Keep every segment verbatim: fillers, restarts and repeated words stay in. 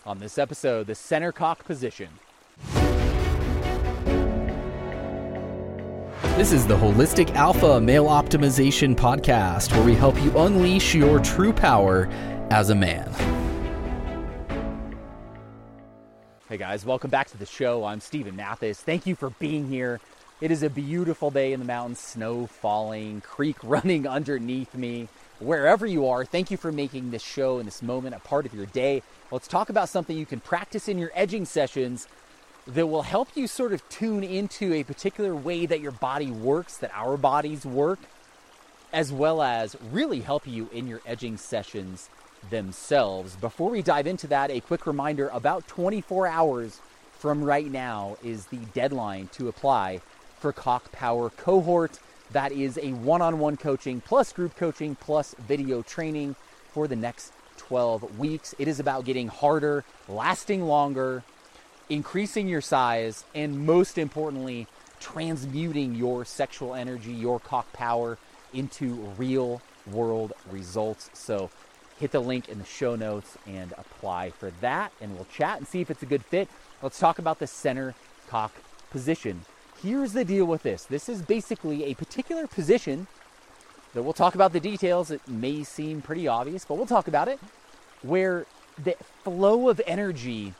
On this episode, the center cock position. This is the Holistic Alpha Male Optimization Podcast, where we help you unleash your true power as a man. Hey guys, welcome back to the show. I'm Steven Mathis. Thank you for being here. It is a beautiful day in the mountains, snow falling, creek running underneath me. Wherever you are, thank you for making this show and this moment a part of your day. Let's talk about something you can practice in your edging sessions that will help you sort of tune into a particular way that your body works, that our bodies work, as well as really help you in your edging sessions themselves. Before we dive into that, a quick reminder, about twenty-four hours from right now is the deadline to apply for Cock Power Cohort. That is a one-on-one coaching plus group coaching plus video training for the next twelve weeks. It is about getting harder, lasting longer, increasing your size, and most importantly, transmuting your sexual energy, your cock power into real world results. So hit the link in the show notes and apply for that, and we'll chat and see if it's a good fit. Let's talk about the center cock position. Here's the deal with this. This is basically a particular position that we'll talk about the details. It may seem pretty obvious, but we'll talk about it, where the flow of energy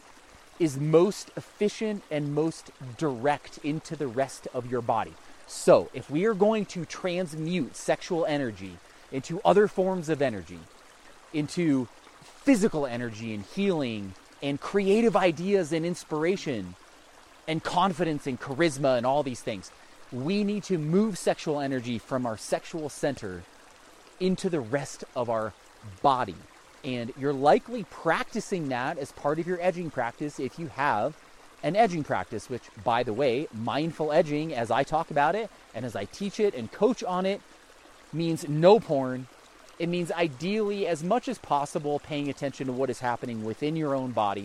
is most efficient and most direct into the rest of your body. So if we are going to transmute sexual energy into other forms of energy, into physical energy and healing and creative ideas and inspiration and confidence and charisma and all these things, we need to move sexual energy from our sexual center into the rest of our body. And you're likely practicing that as part of your edging practice if you have an edging practice, which, by the way, mindful edging, as I talk about it and as I teach it and coach on it, means no porn. It means ideally, as much as possible, paying attention to what is happening within your own body,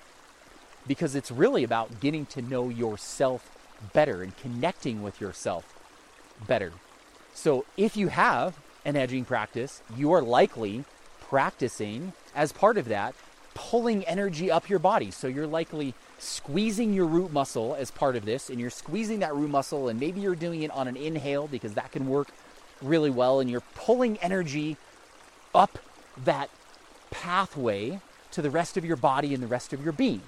because it's really about getting to know yourself better and connecting with yourself better. So if you have an edging practice, you are likely practicing, as part of that, pulling energy up your body. So you're likely squeezing your root muscle as part of this, and you're squeezing that root muscle, and maybe you're doing it on an inhale because that can work really well, and you're pulling energy up that pathway to the rest of your body and the rest of your being.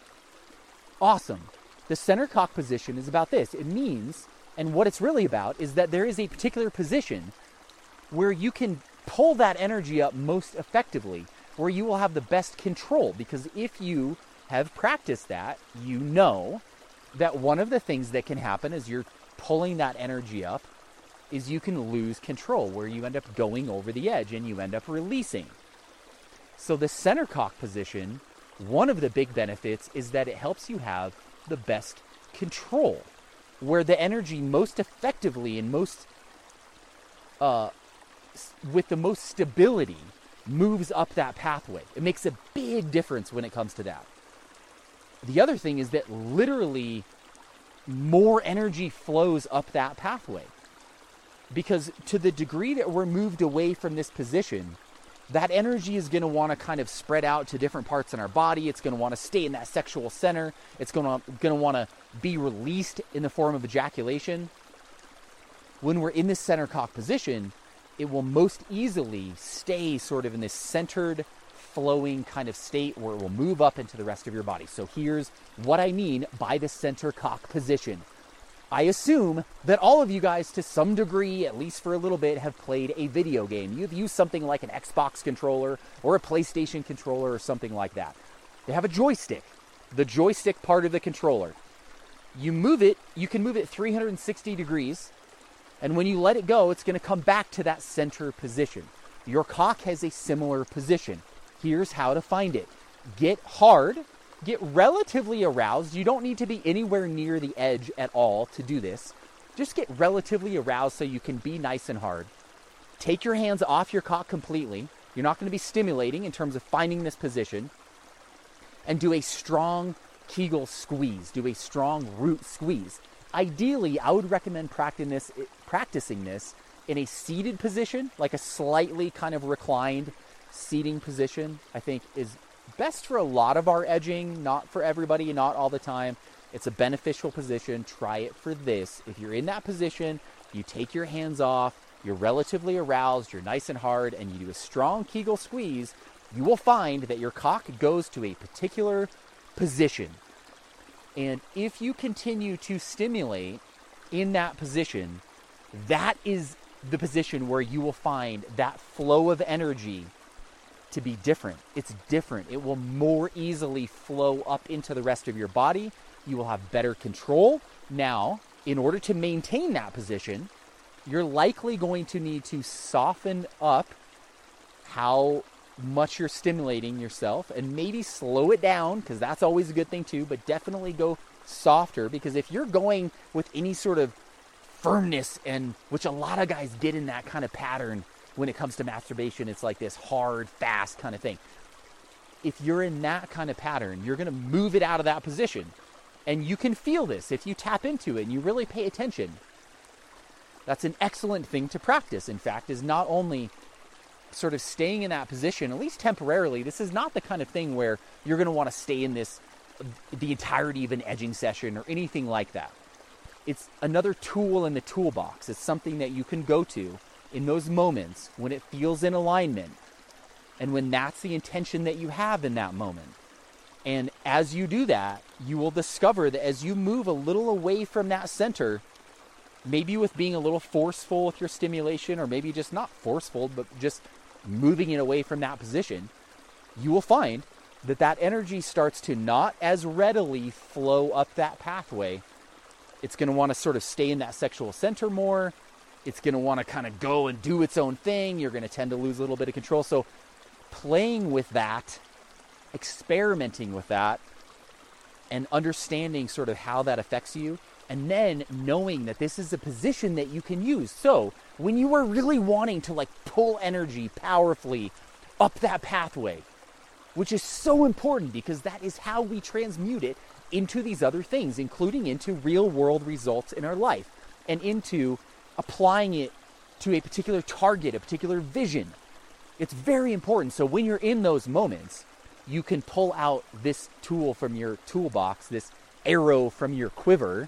Awesome. The center cock position is about this. It means, and what it's really about, is that there is a particular position where you can pull that energy up most effectively, where you will have the best control. Because if you have practiced that, you know that one of the things that can happen as you're pulling that energy up is you can lose control, where you end up going over the edge and you end up releasing. So the center cock position, one of the big benefits is that it helps you have the best control, where the energy most effectively and most uh, with the most stability moves up that pathway. It makes a big difference when it comes to that. The other thing is that literally more energy flows up that pathway, because to the degree that we're moved away from this position, that energy is going to want to kind of spread out to different parts in our body. It's going to want to stay in that sexual center. It's going to, going to want to be released in the form of ejaculation. When we're in this center cock position, it will most easily stay sort of in this centered, flowing kind of state where it will move up into the rest of your body. So here's what I mean by the center cock position. I assume that all of you guys, to some degree, at least for a little bit, have played a video game. You've used something like an Xbox controller or a PlayStation controller or something like that. They have a joystick, the joystick part of the controller. You move it, you can move it three hundred sixty degrees, and when you let it go, it's going to come back to that center position. Your cock has a similar position. Here's how to find it. Get hard. Get relatively aroused. You don't need to be anywhere near the edge at all to do this. Just get relatively aroused so you can be nice and hard. Take your hands off your cock completely. You're not going to be stimulating in terms of finding this position. And do a strong Kegel squeeze. Do a strong root squeeze. Ideally, I would recommend practicing this, practicing this in a seated position, like a slightly kind of reclined seating position, I think is best for a lot of our edging, not for everybody, not all the time. It's a beneficial position. Try it for this. If you're in that position, you take your hands off, you're relatively aroused, you're nice and hard, and you do a strong Kegel squeeze, you will find that your cock goes to a particular position. And if you continue to stimulate in that position, that is the position where you will find that flow of energy to be different. It's different. It will more easily flow up into the rest of your body. You will have better control. Now, in order to maintain that position, you're likely going to need to soften up how much you're stimulating yourself and maybe slow it down, because that's always a good thing too, but definitely go softer, because if you're going with any sort of firmness, and which a lot of guys did in that kind of pattern when it comes to masturbation, it's like this hard, fast kind of thing. If you're in that kind of pattern, you're going to move it out of that position. And you can feel this if you tap into it and you really pay attention. That's an excellent thing to practice, in fact, is not only sort of staying in that position, at least temporarily. This is not the kind of thing where you're going to want to stay in this the entirety of an edging session or anything like that. It's another tool in the toolbox. It's something that you can go to in those moments when it feels in alignment and when that's the intention that you have in that moment. And as you do that, you will discover that as you move a little away from that center, maybe with being a little forceful with your stimulation, or maybe just not forceful, but just moving it away from that position, you will find that that energy starts to not as readily flow up that pathway. It's going to want to sort of stay in that sexual center more. It's going to want to kind of go and do its own thing. You're going to tend to lose a little bit of control. So playing with that, experimenting with that, and understanding sort of how that affects you, and then knowing that this is a position that you can use. So when you are really wanting to like pull energy powerfully up that pathway, which is so important because that is how we transmute it into these other things, including into real world results in our life and into applying it to a particular target, a particular vision. It's very important. So when you're in those moments, you can pull out this tool from your toolbox, this arrow from your quiver,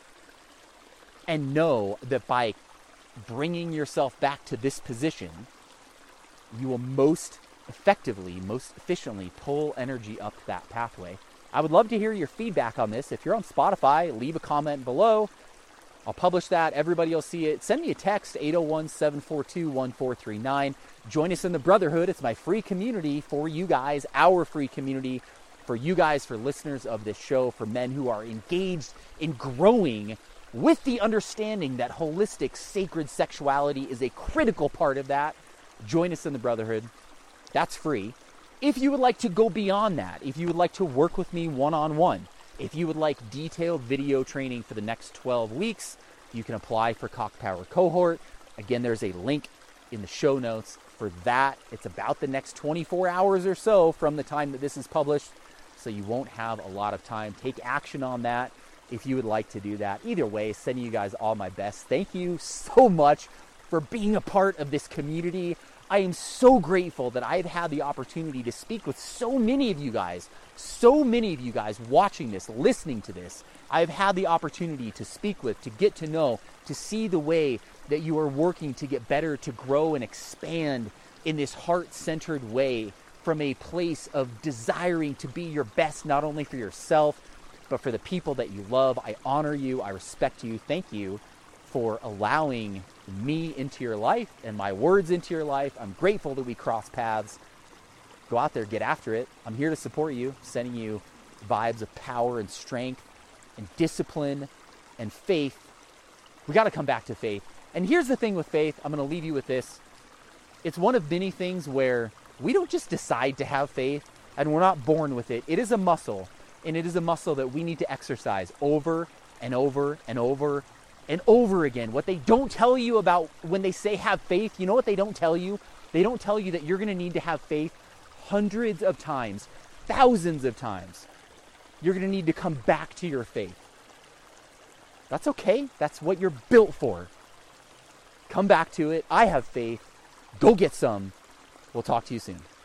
and know that by bringing yourself back to this position, you will most effectively, most efficiently pull energy up that pathway. I would love to hear your feedback on this. If you're on Spotify, leave a comment below. I'll publish that. Everybody will see it. Send me a text, eight oh one, seven four two, one four three nine. Join us in the Brotherhood. It's my free community for you guys, our free community for you guys, for listeners of this show, for men who are engaged in growing with the understanding that holistic, sacred sexuality is a critical part of that. Join us in the Brotherhood. That's free. If you would like to go beyond that, if you would like to work with me one-on-one, if you would like detailed video training for the next twelve weeks, you can apply for Cock Power Cohort. Again, there's a link in the show notes for that. It's about the next twenty-four hours or so from the time that this is published, so you won't have a lot of time. Take action on that if you would like to do that. Either way, sending you guys all my best. Thank you so much for being a part of this community. I am so grateful that I've had the opportunity to speak with so many of you guys, so many of you guys watching this, listening to this. I've had the opportunity to speak with, to get to know, to see the way that you are working to get better, to grow and expand in this heart-centered way from a place of desiring to be your best, not only for yourself, but for the people that you love. I honor you. I respect you. Thank you for allowing me into your life and my words into your life. I'm grateful that we cross paths. Go out there, get after it. I'm here to support you, sending you vibes of power and strength and discipline and faith. We got to come back to faith. And here's the thing with faith. I'm going to leave you with this. It's one of many things where we don't just decide to have faith and we're not born with it. It is a muscle, and it is a muscle that we need to exercise over and over and over and over again. What they don't tell you about when they say have faith, you know what they don't tell you? They don't tell you that you're going to need to have faith hundreds of times, thousands of times. You're going to need to come back to your faith. That's okay. That's what you're built for. Come back to it. I have faith. Go get some. We'll talk to you soon.